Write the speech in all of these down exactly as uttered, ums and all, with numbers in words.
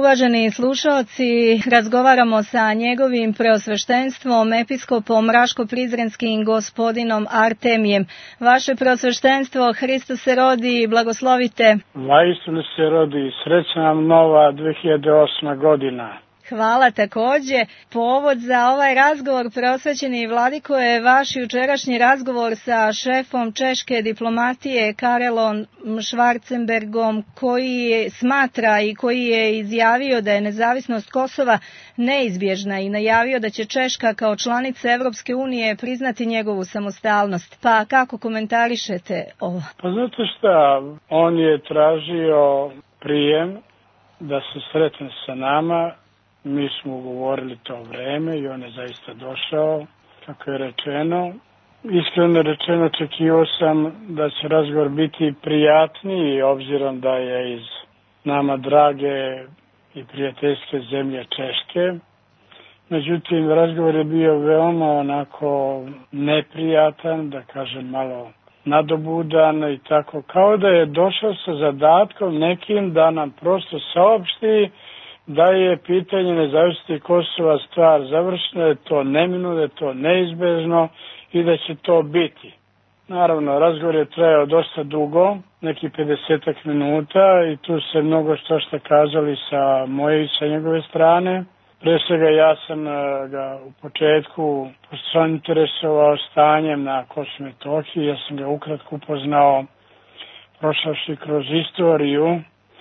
Uvaženi slušalci, razgovaramo sa njegovim preosveštenstvom, episkopom Raško-Prizrenskim gospodinom Artemijem. Vaše preosveštenstvo, Hristos se rodi, blagoslovite. Vaistinu se rodi, srećna nam nova dve hiljade osma godina. Hvala takođe. Povod za ovaj razgovor, preosvećeni vladiko, je vaš jučerašnji razgovor sa šefom češke diplomatije Karelom Schwarzenbergom, koji smatra i koji je izjavio da je nezavisnost Kosova neizbježna i najavio da će Češka kao članica Evropske unije priznati njegovu samostalnost. Pa kako komentarišete ovo? Pa znate šta, on je tražio prijem da se sretne sa nama. Mi smo ugovorili to vreme i on je zaista došao, kako je rečeno. Iskreno rečeno, očekivao sam da će razgovor biti prijatniji, obzirom da je iz nama drage i prijateljske zemlje Češke. Međutim, razgovor je bio veoma onako neprijatan, da kažem malo nadobudan i tako, kao da je došao sa zadatkom nekim da nam prosto saopšti da je pitanje nezavisnosti Kosova stvar završena, da je to neminovno, da je to neizbežno i da će to biti. Naravno, razgovor je trajao dosta dugo, nekih pedesetak minuta i tu se mnogo što što kazali sa moje i sa njegove strane. Pre svega ja sam ga u početku pošto interesovao stanjem na Kosovu i Metohiji, ja sam ga ukratko upoznao prošavši kroz istoriju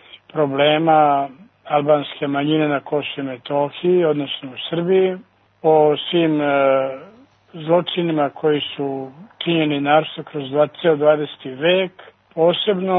problema albanske manjine na Kosovu i Metohiji, odnosno u Srbiji, o svim e, zločinima koji su činjeni naročito kroz ceo dvadeseti vek, posebno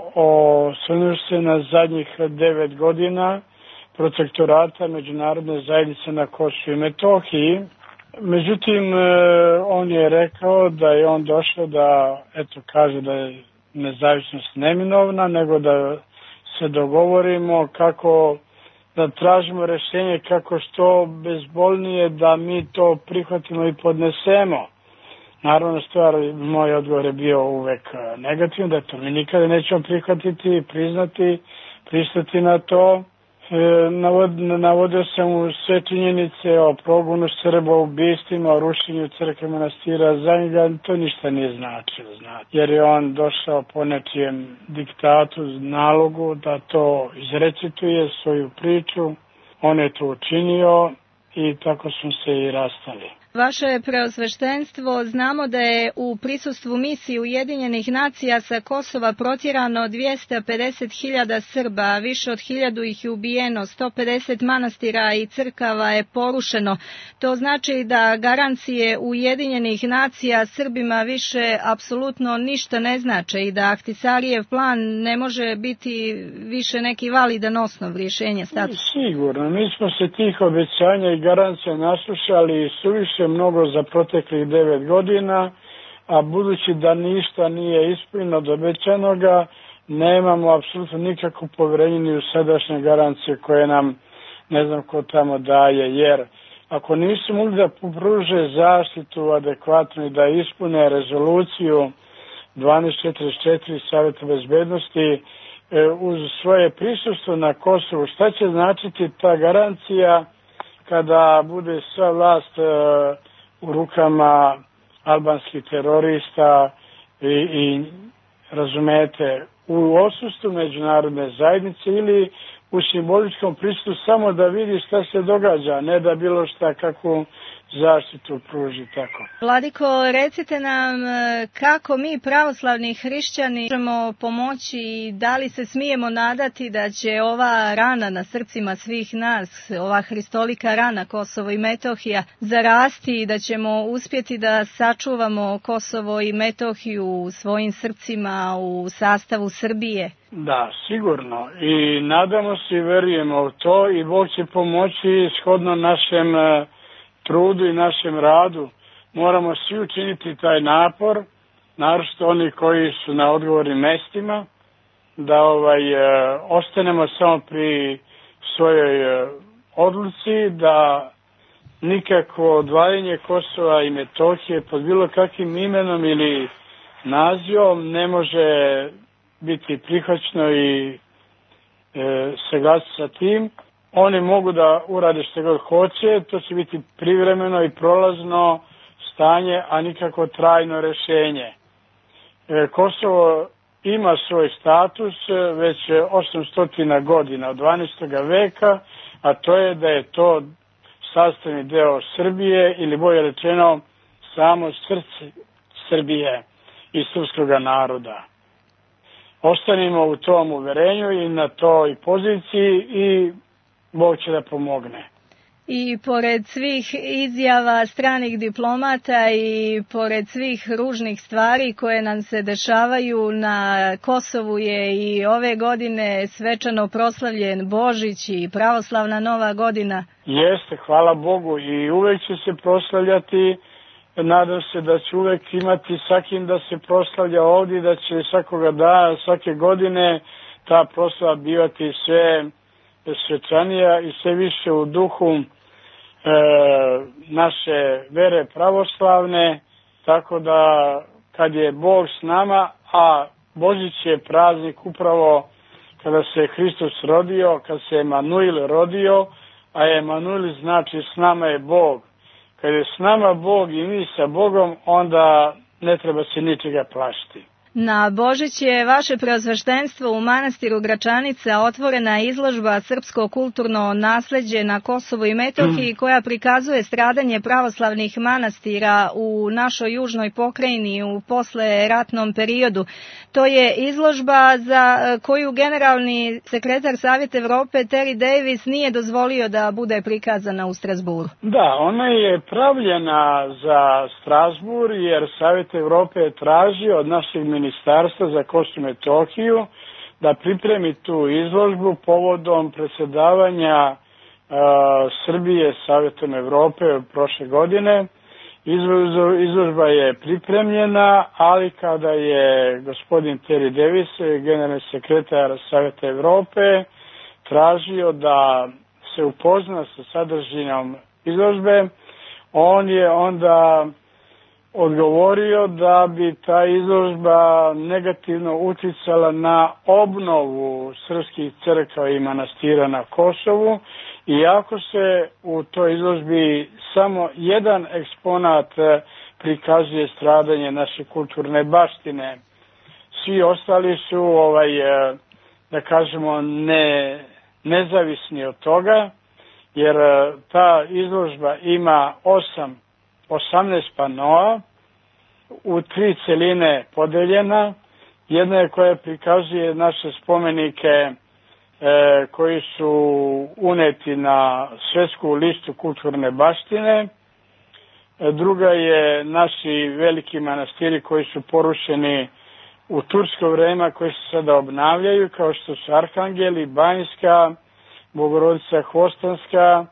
o osvrnuši na zadnjih devet godina protektorata međunarodne zajednice na Kosovu i Metohiji. Međutim, e, on je rekao da je on došao da, eto, kaže da je nezavisnost neminovna, nego da se dogovorimo kako da tražimo rešenje kako što bezbolnije da mi to prihvatimo i podnesemo. Naravno, stvar, moj odgovor je bio uvek negativan, da to mi nikada nećemo prihvatiti, priznati, pristati na to. E, navod, navodio sam u sve činjenice o progonu Srba, ubistvima, o rušenju crkve manastira, za njega to ništa nije značilo, znači, jer je on došao po nečijem diktatu, nalogu da to izrecituje svoju priču, on je to učinio i tako smo se i rastali. Vaše preosveštenstvo, znamo da je u prisustvu misiji Ujedinjenih nacija sa Kosova protjerano dvjesto pedeset hiljada Srba, više od hiljadu ih je ubijeno, sto pedeset manastira i crkava je porušeno. To znači da garancije Ujedinjenih nacija Srbima više apsolutno ništa ne znače i da Ahtisarijev plan ne može biti više neki validan osnov rješenja statusa. Sigurno, mi smo se tih obećanja i garancija naslušali suviše mnogo za proteklih devet godina, a budući da ništa nije ispunjeno od obećanoga, nemamo apsolutno nikakvo poverenje ni u sadašnje garancije koje nam ne znam ko tamo daje, jer ako nisu mogli da pruže zaštitu adekvatno i da ispune rezoluciju dvanaest četrdeset četiri Saveta bezbednosti uz svoje prisustvo na Kosovu, šta će značiti ta garancija kada bude sva vlast u rukama albanskih terorista i, i razumete, u odsustvu međunarodne zajednice ili u simboličkom prisustvu samo da vidi šta se događa, ne da bilo šta kakvu zaštitu pruži tako. Vladiko, recite nam kako mi pravoslavni hrišćani možemo pomoći i da li se smijemo nadati da će ova rana na srcima svih nas, ova hristolika rana Kosovo i Metohija, zarasti i da ćemo uspjeti da sačuvamo Kosovo i Metohiju u svojim srcima u sastavu Srbije? Da, sigurno. I nadamo se i verujemo u to i Bog će pomoći shodno našem trudu i našem radu. Moramo svi učiniti taj napor, naročito oni koji su na odgovornim mestima, da ovaj, e, ostanemo samo pri svojoj e, odluci, da nikako odvajanje Kosova i Metohije pod bilo kakvim imenom ili nazivom ne može biti prihvaćeno i e, saglasiti sa tim. oni mogu da urade što god hoće, to će biti privremeno i prolazno stanje, a nikako trajno rešenje. E, Kosovo ima svoj status već osamsto godina od dvanaestog veka, a to je da je to sastavni deo Srbije ili bolje rečeno samo srce Srbije i srpskog naroda. Ostanimo u tom uverenju i na toj poziciji i Bog će da pomogne. I pored svih izjava stranih diplomata i pored svih ružnih stvari koje nam se dešavaju, na Kosovu je i ove godine svečano proslavljen Božić i pravoslavna Nova godina. Jeste, hvala Bogu, i uvek će se proslavljati. Nadam se da će uvek imati svakim da se proslavlja ovdje, da će svakoga dana, svake godine ta proslava bivati sve svečanija i sve više u duhu e, naše vere pravoslavne, tako da kad je Bog s nama, a Božić je praznik upravo kada se Hristos rodio, kad se Emanuil rodio, a Emanuil znači s nama je Bog. Kad je s nama Bog i mi sa Bogom, onda ne treba se ničega plašiti. Na Božić je vaše preosveštenstvo u manastiru Gračanica otvorena izložba Srpsko kulturno nasleđe na Kosovu i Metohiji mm. koja prikazuje stradanje pravoslavnih manastira u našoj južnoj pokrajini u posleratnom periodu. To je izložba za koju generalni sekretar Savjeta Evrope Terry Davis nije dozvolio da bude prikazana u Strasburu. Da, ona je pravljena za Strasbur jer Savjet Evrope je tražio od našeg ministarstva Ministarstva za Kosovo i Metohiju da pripremi tu izložbu povodom predsjedavanja uh, Srbije Savjetom Evrope prošle godine. Izložba je pripremljena, ali kada je gospodin Terry Davis, generalni sekretar Savjeta Evrope, tražio da se upozna sa sadržinom izložbe, on je onda odgovorio da bi ta izložba negativno uticala na obnovu srpskih crkava i manastira na Kosovu, iako se u toj izložbi samo jedan eksponat prikazuje stradanje naše kulturne baštine. Svi ostali su, ovaj, da kažemo, ne, nezavisni od toga, jer ta izložba ima osam osamnaest panoa, u tri celine podeljena. Jedna je koja prikazuje naše spomenike e, koji su uneti na svetsku listu kulturne baštine. E, druga je naši veliki manastiri koji su porušeni u tursko vreme, koji se sada obnavljaju, kao što su Arhangeli, Banjska, Bogorodica Hvostanska.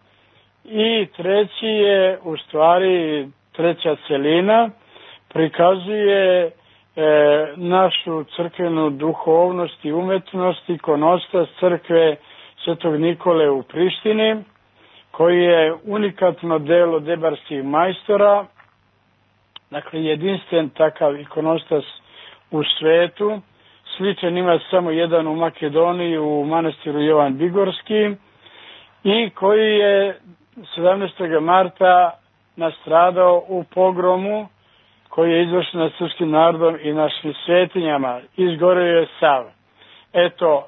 I treći je, u stvari, treća celina, prikazuje e, našu crkvenu duhovnost i umetnost, ikonostas crkve Svetog Nikole u Prištini, koji je unikatno delo debarskih majstora, dakle jedinstven takav ikonostas u svetu. Sličan ima samo jedan u Makedoniji, u manastiru Jovan Bigorski, i koji je sedamnaestog marta nastradao u pogromu koji je izvršen nad srpskim narodom i našim svetinjama. Izgoreo je sav. Eto,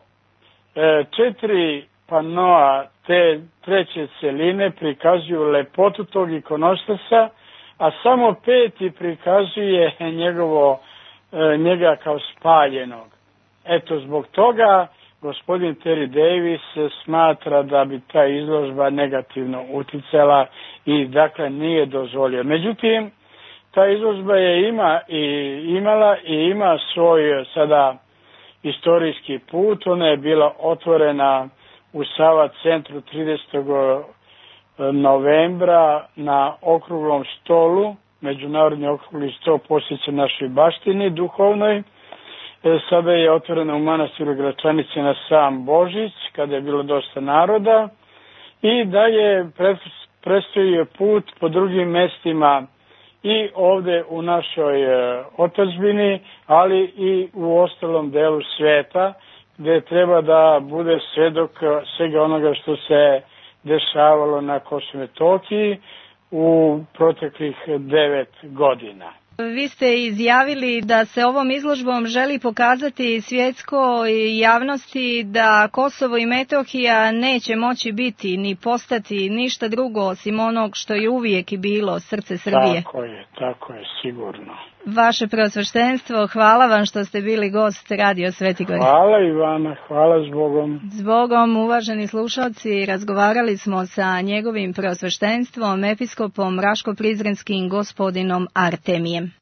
četiri panoa te treće celine prikazuju lepotu tog ikonostasa, a samo peti prikazuje njegovo, njega kao spaljenog. Eto, zbog toga gospodin Terry Davis smatra da bi ta izložba negativno uticala i dakle nije dozvolio. Međutim, ta izložba je ima i imala i ima svoj sada istorijski put. Ona je bila otvorena u Sava centru tridesetog novembra na okruglom stolu, međunarodni okrugli sto posjeća našoj baštini duhovnoj. Sada je otvorena u manastiru Gračanice na sam Božić, kada je bilo dosta naroda, i dalje predstoji put po drugim mestima i ovde u našoj otadžbini, ali i u ostalom delu sveta, gde treba da bude svedok svega onoga što se dešavalo na Kosovu i Metohiji u proteklih devet godina. Vi ste izjavili da se ovom izložbom želi pokazati svjetskoj javnosti da Kosovo i Metohija neće moći biti ni postati ništa drugo osim onog što je uvijek i bilo, srce Srbije. Tako je, tako je, sigurno. Vaše preosveštenstvo, hvala vam što ste bili gost Radio Svetigorje. Hvala i vama, hvala zbogom. Zbogom, uvaženi slušalci, razgovarali smo sa njegovim preosveštenstvom, episkopom Raško-Prizrenskim gospodinom Artemijem.